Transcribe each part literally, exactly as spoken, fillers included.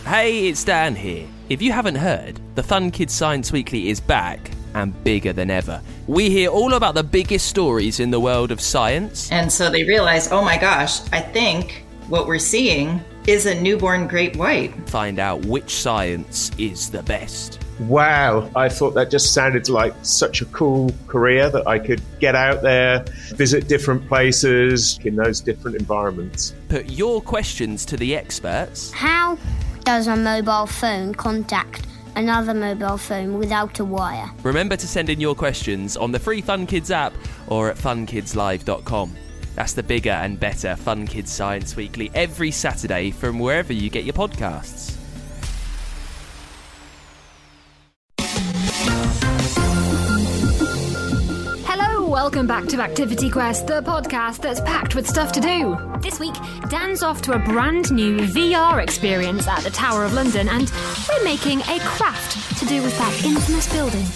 Hey, it's Dan here. If you haven't heard, the Fun Kids Science Weekly is back and bigger than ever. We hear all about the biggest stories in the world of science. And so they realize, oh my gosh, I think what we're seeing is a newborn great white. Find out which science is the best. Wow, I thought that just sounded like such a cool career that I could get out there, visit different places in those different environments. Put your questions to the experts. How does a mobile phone contact another mobile phone without a wire? Remember to send in your questions on the free Fun Kids app or at fun kids live dot com. That's the bigger and better Fun Kids Science Weekly every Saturday from wherever you get your podcasts. Welcome back to Activity Quest, the podcast that's packed with stuff to do. This week, Dan's off to a brand new V R experience at the Tower of London, and we're making a craft to do with that infamous building.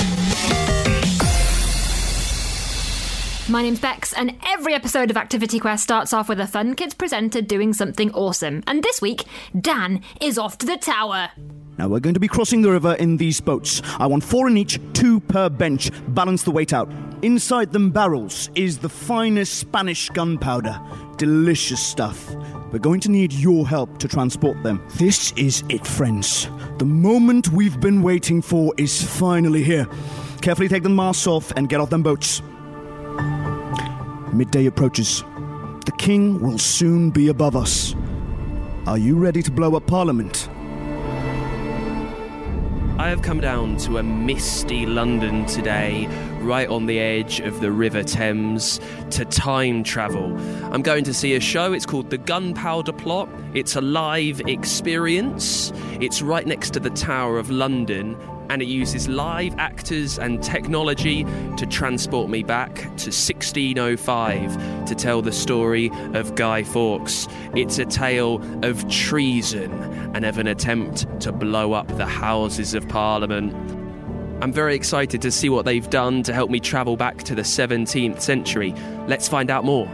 My name's Bex, and every episode of Activity Quest starts off with a Fun Kids presenter doing something awesome. And this week, Dan is off to the tower. Now, we're going to be crossing the river in these boats. I want four in each, two per bench. Balance the weight out. Inside them barrels is the finest Spanish gunpowder. Delicious stuff. We're going to need your help to transport them. This is it, friends. The moment we've been waiting for is finally here. Carefully take the masts off and get off them boats. Midday approaches. The king will soon be above us. Are you ready to blow up Parliament? I have come down to a misty London today, right on the edge of the River Thames, to time travel. I'm going to see a show. It's called The Gunpowder Plot. It's a live experience. It's right next to the Tower of London, and it uses live actors and technology to transport me back to sixteen oh five to tell the story of Guy Fawkes. It's a tale of treason and of an attempt to blow up the Houses of Parliament. I'm very excited to see what they've done to help me travel back to the seventeenth century. Let's find out more.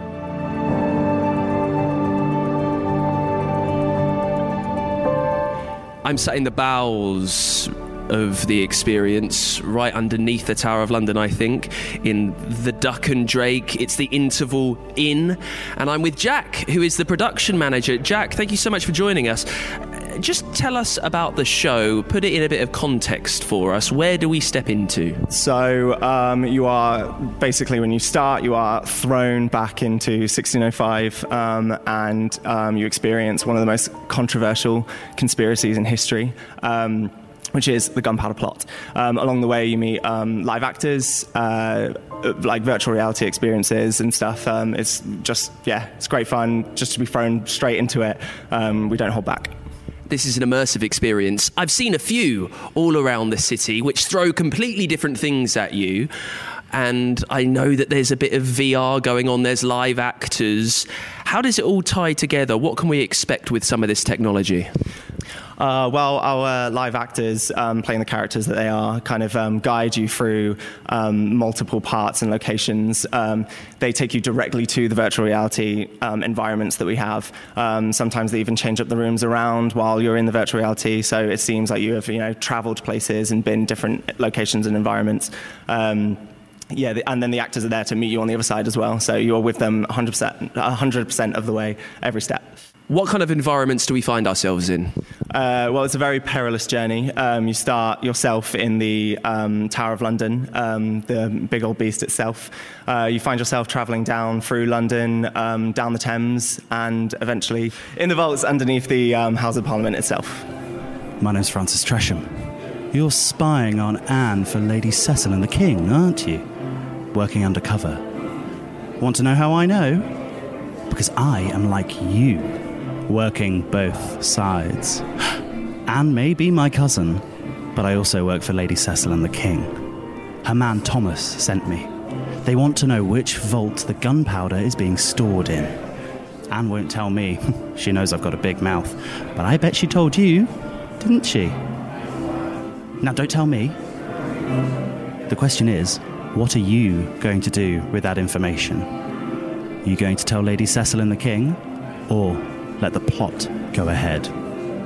I'm sat in the bowels of the experience, right underneath the Tower of London, I think, in the Duck and Drake. It's the Interval Inn, and I'm with Jack, who is the production manager. Jack, thank you so much for joining us. Just tell us about the show, put it in a bit of context for us. Where do we step into? So um, you are, basically when you start, you are thrown back into sixteen oh five um, and um, you experience one of the most controversial conspiracies in history, um, which is the Gunpowder Plot. Um, along the way, you meet um, live actors, uh, like virtual reality experiences and stuff. Um, it's just, yeah, it's great fun just to be thrown straight into it. Um, we don't hold back. This is an immersive experience. I've seen a few all around the city which throw completely different things at you. And I know that there's a bit of V R going on. There's live actors. How does it all tie together? What can we expect with some of this technology? Uh, well, our live actors, um, playing the characters that they are, kind of um, guide you through um, multiple parts and locations. Um, they take you directly to the virtual reality um, environments that we have. Um, sometimes they even change up the rooms around while you're in the virtual reality, so it seems like you have, you know, traveled places and been different locations and environments. Um, Yeah, and then the actors are there to meet you on the other side as well. So you're with them one hundred percent, one hundred percent of the way, every step. What kind of environments do we find ourselves in? Uh, well, it's a very perilous journey. Um, you start yourself in the um, Tower of London, um, the big old beast itself. Uh, you find yourself travelling down through London, um, down the Thames, and eventually in the vaults underneath the um, House of Parliament itself. My name's Francis Tresham. You're spying on Anne for Lady Cecil and the King, aren't you? Working undercover. Want to know how I know? Because I am like you, working both sides. Anne may be my cousin, but I also work for Lady Cecil and the King. Her man Thomas sent me. They want to know which vault the gunpowder is being stored in. Anne won't tell me. She knows I've got a big mouth. But I bet she told you, didn't she? Now, don't tell me. The question is, what are you going to do with that information? Are you going to tell Lady Cecil and the King, or let the plot go ahead?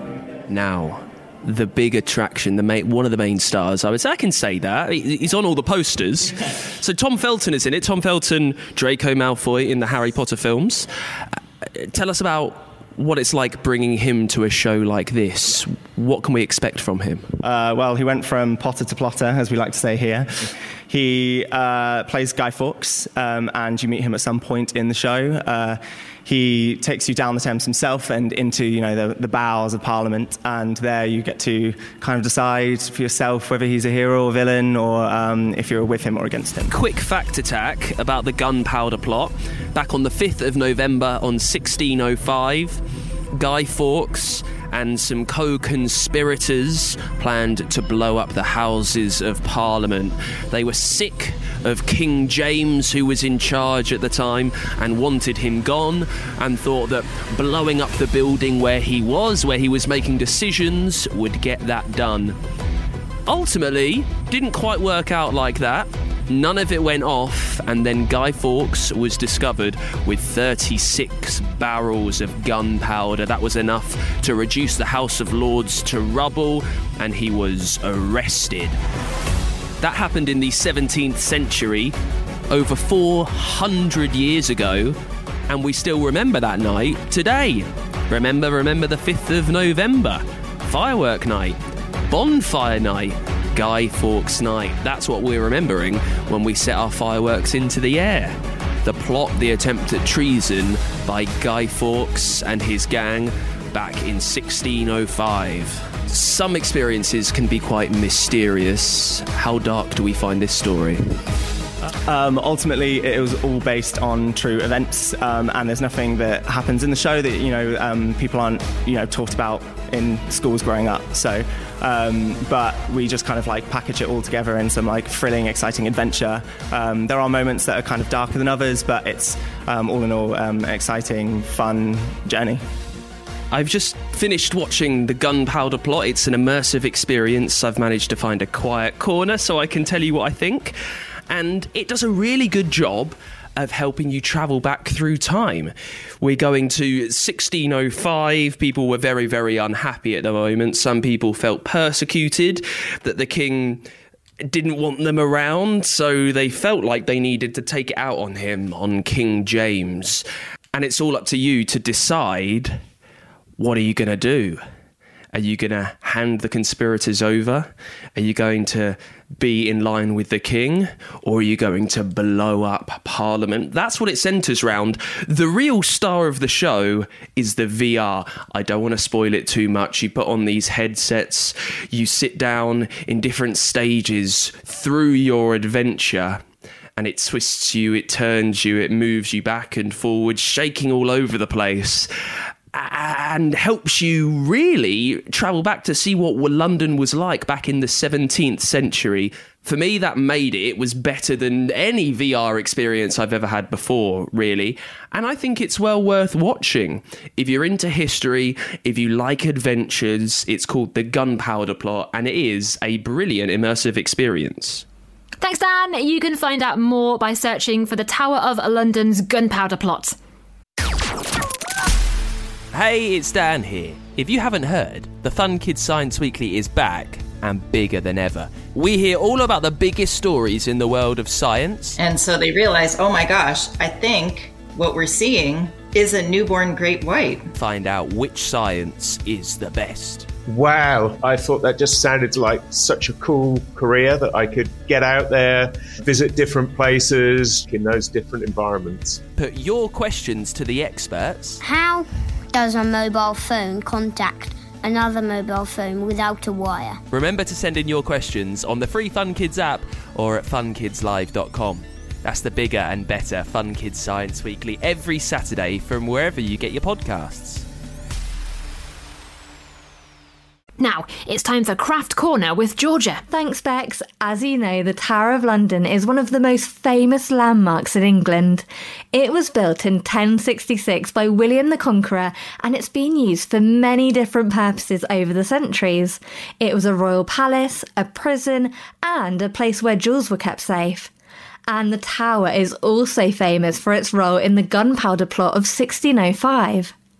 Now, the big attraction, the main, one of the main stars, I would say, I can say that. He- He's on all the posters. So Tom Felton is in it. Tom Felton, Draco Malfoy in the Harry Potter films. Uh, tell us about what it's like bringing him to a show like this. What can we expect from him? Uh, well, he went from Potter to Plotter, as we like to say here. He uh, plays Guy Fawkes, um, and you meet him at some point in the show. Uh, he takes you down the Thames himself and into, you know, the, the bowels of Parliament, and there you get to kind of decide for yourself whether he's a hero or villain, or um, if you're with him or against him. Quick fact attack about the Gunpowder Plot. Back on the fifth of November on sixteen oh five, Guy Fawkes and some co-conspirators planned to blow up the Houses of Parliament. They were sick of King James, who was in charge at the time, and wanted him gone, and thought that blowing up the building where he was, where he was making decisions, would get that done. Ultimately, didn't quite work out like that. None of it went off, and then Guy Fawkes was discovered with thirty-six barrels of gunpowder. That was enough to reduce the House of Lords to rubble, and he was arrested. That happened in the seventeenth century, over four hundred years ago, and we still remember that night today. Remember, remember the fifth of November. Firework night. Bonfire night. Guy Fawkes night. That's what we're remembering when we set our fireworks into the air. The plot, the attempt at treason by Guy Fawkes and his gang back in sixteen oh five. Some experiences can be quite mysterious. How dark do we find this story? Um, ultimately, it was all based on true events, um, and there's nothing that happens in the show that, you know, um, people aren't, you know, taught about in schools growing up. So, um, but we just kind of like package it all together in some like thrilling, exciting adventure. Um, there are moments that are kind of darker than others, but it's um, all in all um, exciting, fun journey. I've just finished watching The Gunpowder Plot. It's an immersive experience. I've managed to find a quiet corner so I can tell you what I think. And it does a really good job of helping you travel back through time. We're going to sixteen oh five. People were very, very unhappy at the moment. Some people felt persecuted, that the king didn't want them around, so they felt like they needed to take it out on him, on King James. And it's all up to you to decide, what are you going to do? Are you going to hand the conspirators over? Are you going to be in line with the king? Or are you going to blow up Parliament? That's what it centres round. The real star of the show is the V R. I don't want to spoil it too much. You put on these headsets, you sit down in different stages through your adventure, and it twists you, it turns you, it moves you back and forward, shaking all over the place, and helps you really travel back to see what London was like back in the seventeenth century. For me, that made it. It was better than any V R experience I've ever had before, really. And I think it's well worth watching. If you're into history, if you like adventures, it's called The Gunpowder Plot, and it is a brilliant immersive experience. Thanks, Dan. You can find out more by searching for the Tower of London's Gunpowder Plot. Hey, it's Dan here. If you haven't heard, the Fun Kids Science Weekly is back and bigger than ever. We hear all about the biggest stories in the world of science. And so they realize, oh my gosh, I think what we're seeing is a newborn great white. Find out which science is the best. Wow, I thought that just sounded like such a cool career, that I could get out there, visit different places in those different environments. Put your questions to the experts. How does a mobile phone contact another mobile phone without a wire? Remember to send in your questions on the free Fun Kids app or at fun kids live dot com. That's the bigger and better Fun Kids Science Weekly every Saturday from wherever you get your podcasts. Now, it's time for Craft Corner with Georgia. Thanks, Bex. As you know, the Tower of London is one of the most famous landmarks in England. It was built in ten sixty-six by William the Conqueror, and it's been used for many different purposes over the centuries. It was a royal palace, a prison, and a place where jewels were kept safe. And the tower is also famous for its role in the Gunpowder Plot of sixteen oh five.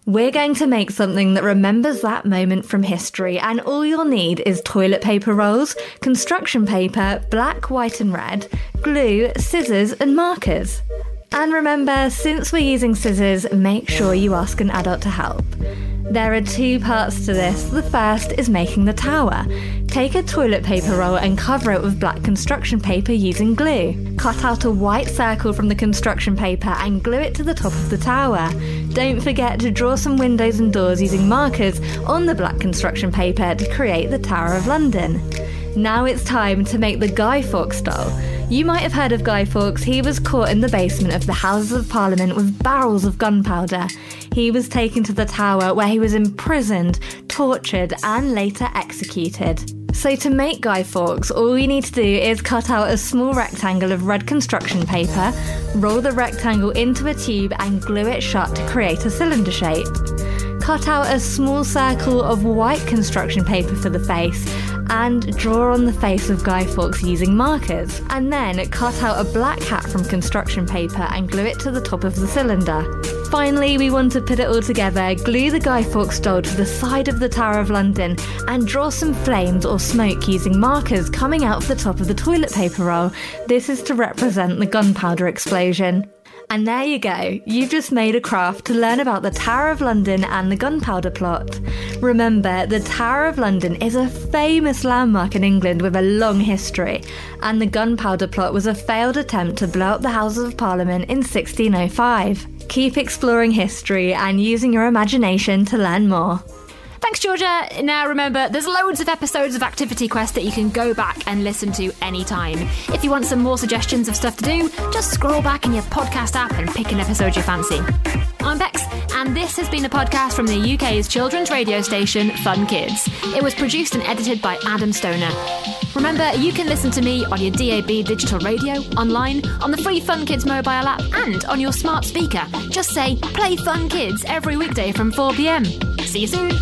We're going to make something that remembers that moment from history, and all you'll need is toilet paper rolls, construction paper, black, white and red, glue, scissors and markers. And remember, since we're using scissors, make sure you ask an adult to help. There are two parts to this. The first is making the tower. Take a toilet paper roll and cover it with black construction paper using glue. Cut out a white circle from the construction paper and glue it to the top of the tower. Don't forget to draw some windows and doors using markers on the black construction paper to create the Tower of London. Now it's time to make the Guy Fawkes doll. You might have heard of Guy Fawkes. He was caught in the basement of the Houses of Parliament with barrels of gunpowder. He was taken to the Tower where he was imprisoned, tortured and later executed. So to make Guy Fawkes, all you need to do is cut out a small rectangle of red construction paper, roll the rectangle into a tube and glue it shut to create a cylinder shape. Cut out a small circle of white construction paper for the face and draw on the face of Guy Fawkes using markers. And then cut out a black hat from construction paper and glue it to the top of the cylinder. Finally, we want to put it all together, glue the Guy Fawkes doll to the side of the Tower of London and draw some flames or smoke using markers coming out of the top of the toilet paper roll. This is to represent the gunpowder explosion. And there you go, you've just made a craft to learn about the Tower of London and the gunpowder plot. Remember, the Tower of London is a famous landmark in England with a long history, and the gunpowder plot was a failed attempt to blow up the Houses of Parliament in sixteen oh five. Keep exploring history and using your imagination to learn more. Thanks, Georgia. Now remember, there's loads of episodes of Activity Quest that you can go back and listen to anytime. If you want some more suggestions of stuff to do, just scroll back in your podcast app and pick an episode you fancy. I'm Bex, and this has been a podcast from the U K's children's radio station, Fun Kids. It was produced and edited by Adam Stoner. Remember, you can listen to me on your D A B digital radio, online, on the free Fun Kids mobile app, and on your smart speaker. Just say, play Fun Kids every weekday from four p.m. See you soon.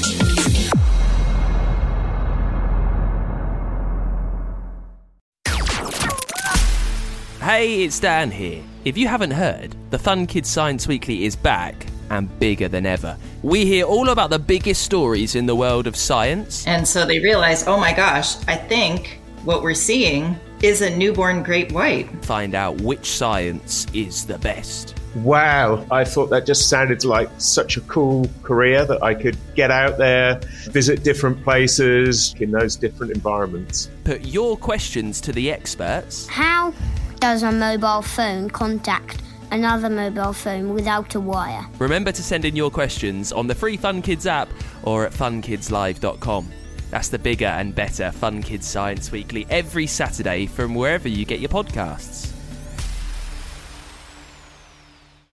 Hey, it's Dan here. If you haven't heard, the Fun Kids Science Weekly is back and bigger than ever. We hear all about the biggest stories in the world of science. And so they realize, oh my gosh, I think what we're seeing is a newborn great white. Find out which science is the best. Wow, I thought that just sounded like such a cool career that I could get out there, visit different places in those different environments. Put your questions to the experts. How does a mobile phone contact another mobile phone without a wire? Remember to send in your questions on the free Fun Kids app or at fun kids live dot com. That's the bigger and better Fun Kids Science Weekly every Saturday from wherever you get your podcasts.